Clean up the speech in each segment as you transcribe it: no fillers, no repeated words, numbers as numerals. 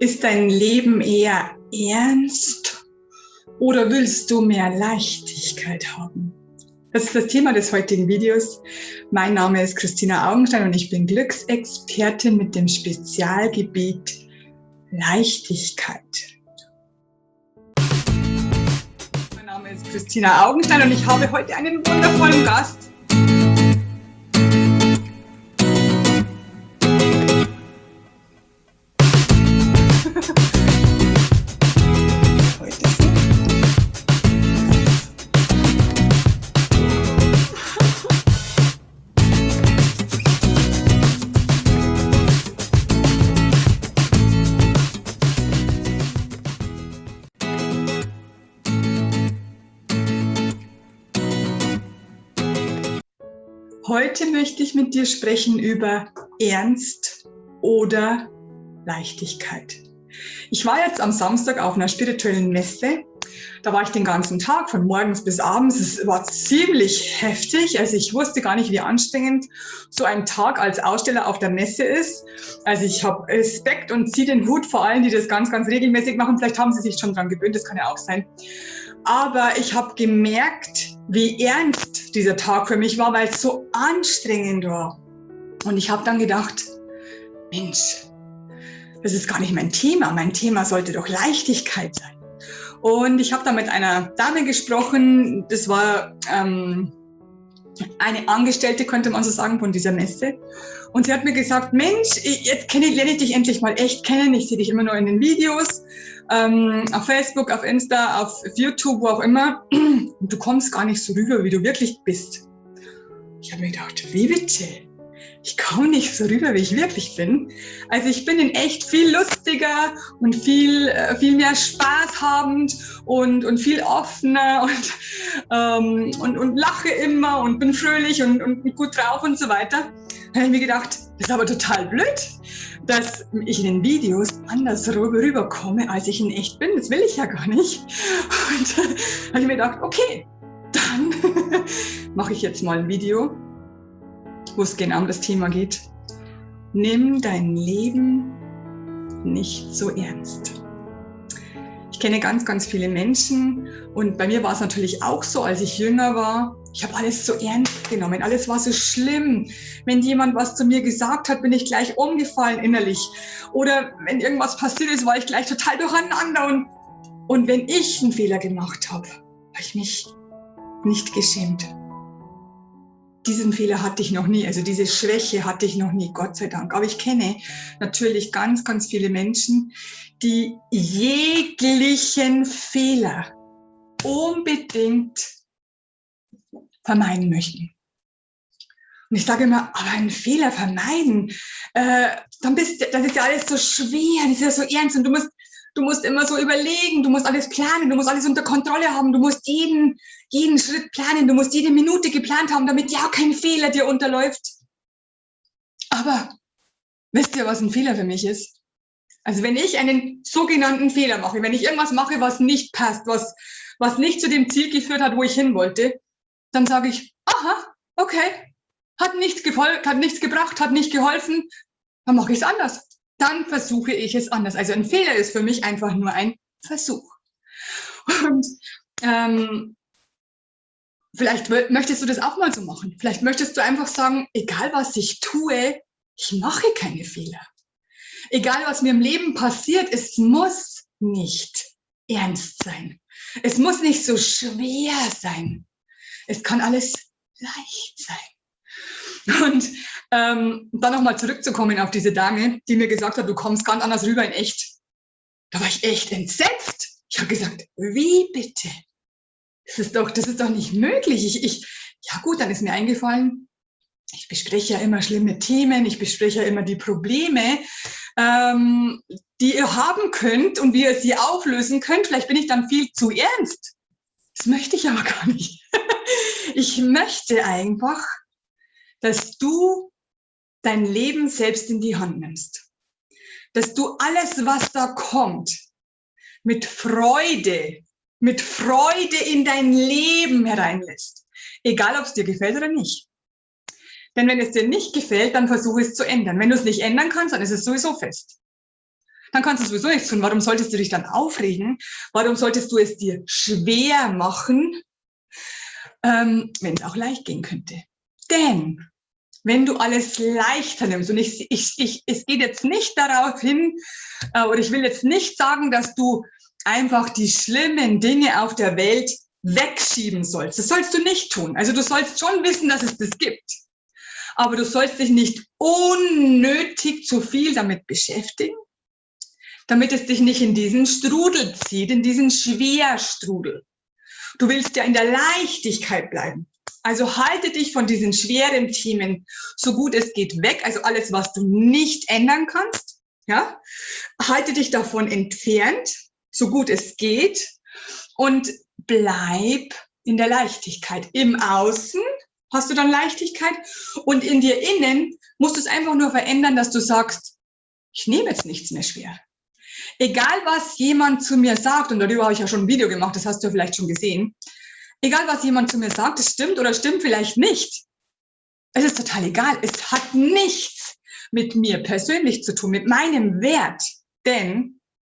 Ist dein Leben eher ernst oder willst du mehr Leichtigkeit haben? Das ist das Thema des heutigen Videos. Mein Name ist Christina Augenstein und ich bin Glücksexpertin mit dem Spezialgebiet Leichtigkeit. Mein Name ist Christina Augenstein und ich habe heute einen wundervollen Gast. Heute möchte ich mit dir sprechen über Ernst oder Leichtigkeit. Ich war jetzt am Samstag auf einer spirituellen Messe. Da war ich den ganzen Tag, von morgens bis abends. Es war ziemlich heftig. Also ich wusste gar nicht, wie anstrengend so ein Tag als Aussteller auf der Messe ist. Also ich habe Respekt und ziehe den Hut vor allen, die das ganz, ganz regelmäßig machen. Vielleicht haben sie sich schon dran gewöhnt, das kann ja auch sein. Aber ich habe gemerkt, wie ernst dieser Tag für mich war, weil es so anstrengend war. Und ich habe dann gedacht, Mensch, das ist gar nicht mein Thema. Mein Thema sollte doch Leichtigkeit sein. Und ich habe da mit einer Dame gesprochen, das war eine Angestellte, könnte man so sagen, von dieser Messe. Und sie hat mir gesagt, Mensch, jetzt lerne ich dich endlich mal echt kennen. Ich sehe dich immer nur in den Videos, auf Facebook, auf Insta, auf YouTube, wo auch immer. Und du kommst gar nicht so rüber, wie du wirklich bist. Ich habe mir gedacht, wie bitte? Ich komme nicht so rüber, wie ich wirklich bin. Also ich bin in echt viel lustiger und viel mehr spaßhabend und viel offener und lache immer und bin fröhlich und gut drauf und so weiter. Da habe ich mir gedacht, das ist aber total blöd, dass ich in den Videos anders rüberkomme, als ich in echt bin. Das will ich ja gar nicht. Und da habe ich mir gedacht, okay, dann mache ich jetzt mal ein Video, wo es genau um das Thema geht. Nimm dein Leben nicht so ernst. Ich kenne ganz, ganz viele Menschen und bei mir war es natürlich auch so, als ich jünger war. Ich habe alles so ernst genommen, alles war so schlimm. Wenn jemand was zu mir gesagt hat, bin ich gleich umgefallen innerlich. Oder wenn irgendwas passiert ist, war ich gleich total durcheinander. Und wenn ich einen Fehler gemacht habe, habe ich mich nicht geschämt. Diesen Fehler hatte ich noch nie, also diese Schwäche hatte ich noch nie, Gott sei Dank. Aber ich kenne natürlich ganz, ganz viele Menschen, die jeglichen Fehler unbedingt vermeiden möchten. Und ich sage immer, aber einen Fehler vermeiden, das ist ja alles so schwer, das ist ja so ernst und du musst immer so überlegen, du musst alles planen, du musst alles unter Kontrolle haben, du musst jeden Schritt planen, du musst jede Minute geplant haben, damit ja kein Fehler dir unterläuft. Aber wisst ihr, was ein Fehler für mich ist? Also wenn ich einen sogenannten Fehler mache, wenn ich irgendwas mache, was nicht passt, was nicht zu dem Ziel geführt hat, wo ich hin wollte, dann sage ich, aha, okay, hat nichts gebracht, hat nicht geholfen, dann mache ich es anders. Dann versuche ich es anders. Also ein Fehler ist für mich einfach nur ein Versuch. Und vielleicht möchtest du das auch mal so machen. Vielleicht möchtest du einfach sagen, egal was ich tue, ich mache keine Fehler. Egal was mir im Leben passiert, es muss nicht ernst sein. Es muss nicht so schwer sein. Es kann alles leicht sein. Und dann nochmal zurückzukommen auf diese Dame, die mir gesagt hat, du kommst ganz anders rüber in echt. Da war ich echt entsetzt. Ich habe gesagt, wie bitte? Das ist doch nicht möglich. Ja gut, dann ist mir eingefallen, ich bespreche ja immer schlimme Themen, ich bespreche ja immer die Probleme, die ihr haben könnt und wie ihr sie auflösen könnt. Vielleicht bin ich dann viel zu ernst. Das möchte ich aber gar nicht. Ich möchte einfach, dass du dein Leben selbst in die Hand nimmst. Dass du alles, was da kommt, mit Freude in dein Leben hereinlässt. Egal, ob es dir gefällt oder nicht. Denn wenn es dir nicht gefällt, dann versuche es zu ändern. Wenn du es nicht ändern kannst, dann ist es sowieso fest. dann kannst du sowieso nichts tun. Warum solltest du dich dann aufregen? Warum solltest du es dir schwer machen, wenn es auch leicht gehen könnte? Denn wenn du alles leichter nimmst, und es geht jetzt nicht darauf hin, oder ich will jetzt nicht sagen, dass du einfach die schlimmen Dinge auf der Welt wegschieben sollst. Das sollst du nicht tun. Also du sollst schon wissen, dass es das gibt. Aber du sollst dich nicht unnötig zu viel damit beschäftigen, damit es dich nicht in diesen Strudel zieht, in diesen Schwerstrudel. Du willst ja in der Leichtigkeit bleiben. Also halte dich von diesen schweren Themen so gut es geht weg. Also alles, was du nicht ändern kannst, ja, halte dich davon entfernt, so gut es geht, und bleib in der Leichtigkeit. Im Außen hast du dann Leichtigkeit und in dir innen musst du es einfach nur verändern, dass du sagst, ich nehme jetzt nichts mehr schwer. Egal, was jemand zu mir sagt, und darüber habe ich ja schon ein Video gemacht, das hast du ja vielleicht schon gesehen, egal, was jemand zu mir sagt, es stimmt oder stimmt vielleicht nicht. Es ist total egal. Es hat nichts mit mir persönlich zu tun, mit meinem Wert. Denn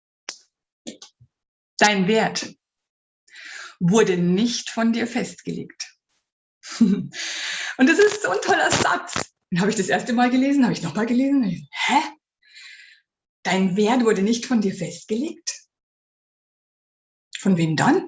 dein Wert wurde nicht von dir festgelegt. Und das ist so ein toller Satz. Den habe ich das erste Mal gelesen, habe ich nochmal gelesen. Hä? Dein Wert wurde nicht von dir festgelegt? Von wem dann?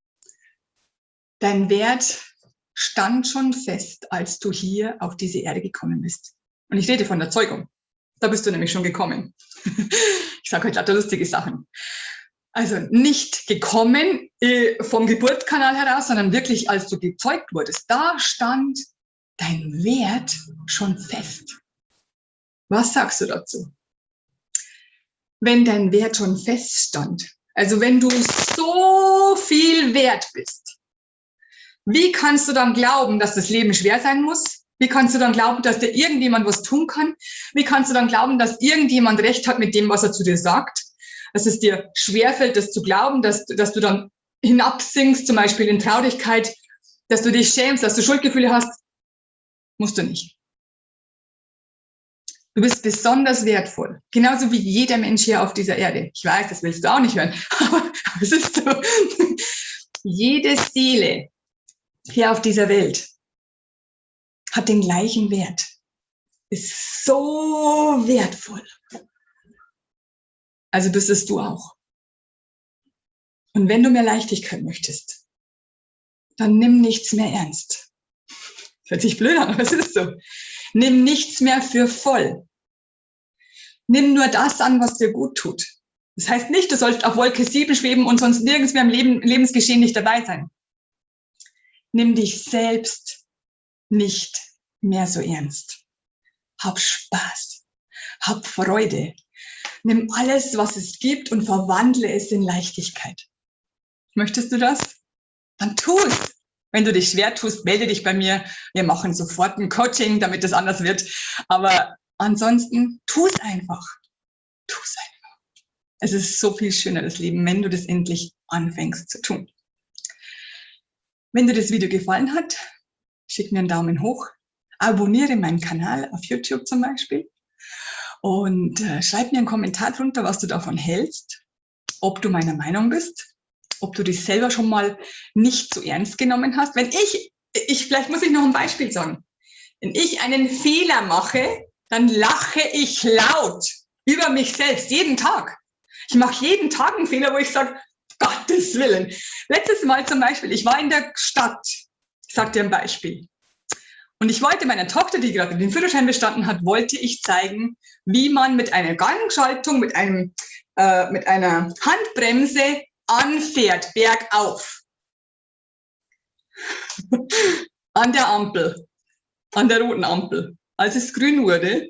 Dein Wert stand schon fest, als du hier auf diese Erde gekommen bist. Und ich rede von der Zeugung. Da bist du nämlich schon gekommen. Ich sage heute lauter lustige Sachen. Also nicht gekommen vom Geburtskanal heraus, sondern wirklich, als du gezeugt wurdest. Da stand dein Wert schon fest. Was sagst du dazu? Wenn dein Wert schon feststand, also wenn du so viel wert bist, wie kannst du dann glauben, dass das Leben schwer sein muss? Wie kannst du dann glauben, dass dir irgendjemand was tun kann? Wie kannst du dann glauben, dass irgendjemand recht hat mit dem, was er zu dir sagt? Dass es dir schwerfällt, das zu glauben, dass du dann hinabsinkst, zum Beispiel in Traurigkeit, dass du dich schämst, dass du Schuldgefühle hast? Musst du nicht. Du bist besonders wertvoll, genauso wie jeder Mensch hier auf dieser Erde. Ich weiß, das willst du auch nicht hören, aber es ist so. Jede Seele hier auf dieser Welt hat den gleichen Wert, ist so wertvoll. Also bist es du auch. Und wenn du mehr Leichtigkeit möchtest, dann nimm nichts mehr ernst. Das hört sich blöd an, aber es ist so. Nimm nichts mehr für voll. Nimm nur das an, was dir gut tut. Das heißt nicht, du sollst auf Wolke 7 schweben und sonst nirgends mehr im Lebensgeschehen nicht dabei sein. Nimm dich selbst nicht mehr so ernst. Hab Spaß. Hab Freude. Nimm alles, was es gibt und verwandle es in Leichtigkeit. Möchtest du das? Dann tu es. Wenn du dich schwer tust, melde dich bei mir. Wir machen sofort ein Coaching, damit das anders wird. Aber ansonsten, tu es einfach. Tu es einfach. Es ist so viel schöner, das Leben, wenn du das endlich anfängst zu tun. Wenn dir das Video gefallen hat, schick mir einen Daumen hoch. Abonniere meinen Kanal auf YouTube zum Beispiel. Und schreib mir einen Kommentar drunter, was du davon hältst. Ob du meiner Meinung bist. Ob du dich selber schon mal nicht so ernst genommen hast. Wenn vielleicht muss ich noch ein Beispiel sagen. Wenn ich einen Fehler mache, dann lache ich laut über mich selbst, jeden Tag. Ich mache jeden Tag einen Fehler, wo ich sage, Gottes Willen. Letztes Mal zum Beispiel, ich war in der Stadt, ich sage dir ein Beispiel. Und ich wollte meiner Tochter, die gerade den Führerschein bestanden hat, wollte ich zeigen, wie man mit einer Gangschaltung, mit einer Handbremse anfährt, bergauf. An der Ampel, an der roten Ampel. Als es grün wurde,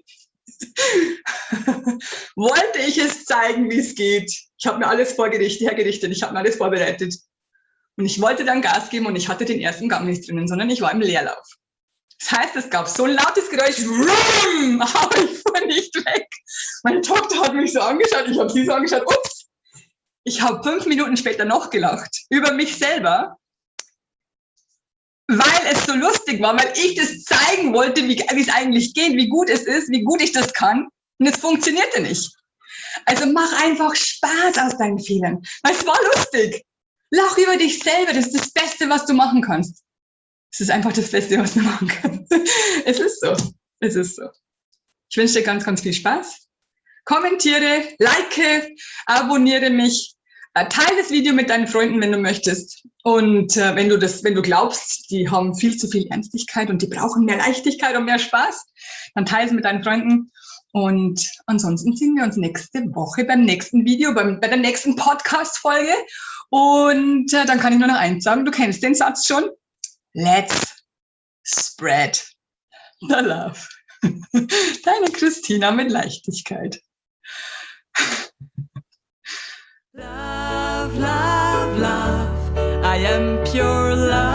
wollte ich es zeigen, wie es geht. Ich habe mir alles hergerichtet, ich habe mir alles vorbereitet. Und ich wollte dann Gas geben und ich hatte den ersten Gang nicht drinnen, sondern ich war im Leerlauf. Das heißt, es gab so ein lautes Geräusch, aber ich fuhr nicht weg. Meine Tochter hat mich so angeschaut, ich habe sie so angeschaut, ups. Ich habe 5 Minuten später noch gelacht über mich selber, weil es so lustig war, weil ich das zeigen wollte, wie es eigentlich geht, wie gut es ist, wie gut ich das kann. Und es funktionierte nicht. Also mach einfach Spaß aus deinen Fehlern. Weil es war lustig. Lach über dich selber. Das ist das Beste, was du machen kannst. Es ist einfach das Beste, was du machen kannst. Es ist so. Es ist so. Ich wünsche dir ganz, ganz viel Spaß. Kommentiere, like, abonniere mich. Teile das Video mit deinen Freunden, wenn du möchtest. Und wenn du glaubst, die haben viel zu viel Ernstigkeit und die brauchen mehr Leichtigkeit und mehr Spaß, dann teile es mit deinen Freunden. Und ansonsten sehen wir uns nächste Woche beim nächsten Video, bei der nächsten Podcast-Folge. Und dann kann ich nur noch eins sagen, du kennst den Satz schon. Let's spread the love. Deine Christina mit Leichtigkeit. Love, love, love, I am pure love.